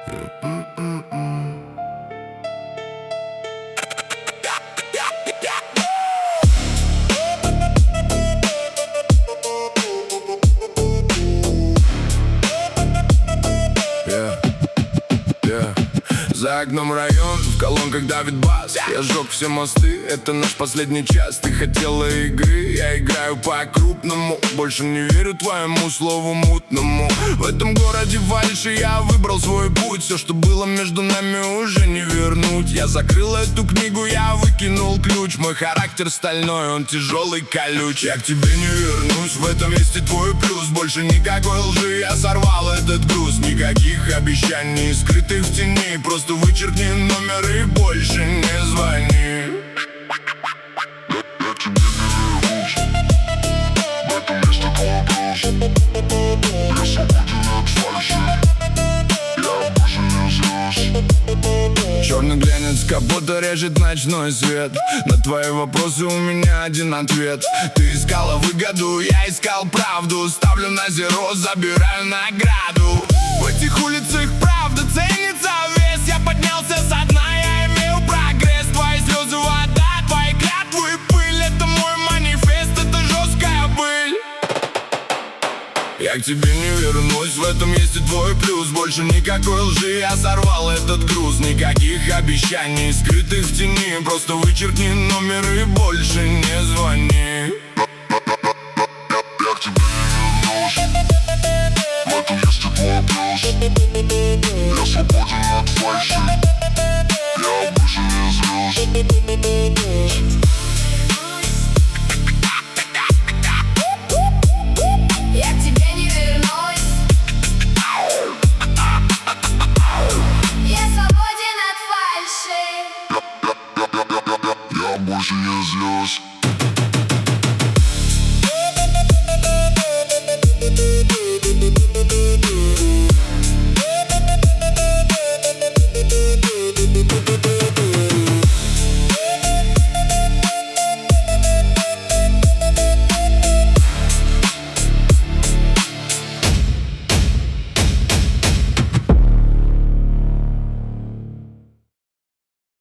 За окном район, в колонках давит бас. Я сжег все мосты, это наш последний час. Ты хотела игры, я играю по-крупному. Больше не верю твоему слову мутному. В этом городе фальши, я выбрал свой путь. Все, что было между нами, уже не вернуть. Я закрыл эту книгу, я выкинул ключ. Мой характер стальной, он тяжелый, колючий. Я к тебе не вернусь, в этом есть и твой плюс. Больше никакой лжи, я сорвал этот груз. Никаких обещаний, скрытых в тени. Просто вычеркни номер и больше не звони. Я к тебе не вернусь, в этом месте твой плюс. Я свободен от фальши, я больше не злюсь. Черный глянец капота режет ночной свет. На твои вопросы у меня один ответ. Ты искала выгоду, я искал правду. Ставлю на зеро, забираю награду. В этих улицах правда ценится вес. Я поднялся со дна, я имел прогресс. Твои слезы вода, твои клятвы пыль. Это мой манифест, это жесткая быль. Я к тебе не вернусь, в этом есть и твой плюс. Больше никакой лжи, я сорвал этот груз. Никаких обещаний, скрытых в тени. Просто вычеркни номер и больше не звони. Я к тебе не вернусь, в этом есть и твой плюс. Я свободен от фальши, я больше не злюсь. Я к тебе не вернусь. Я свободен от фальши. Я больше не злюсь.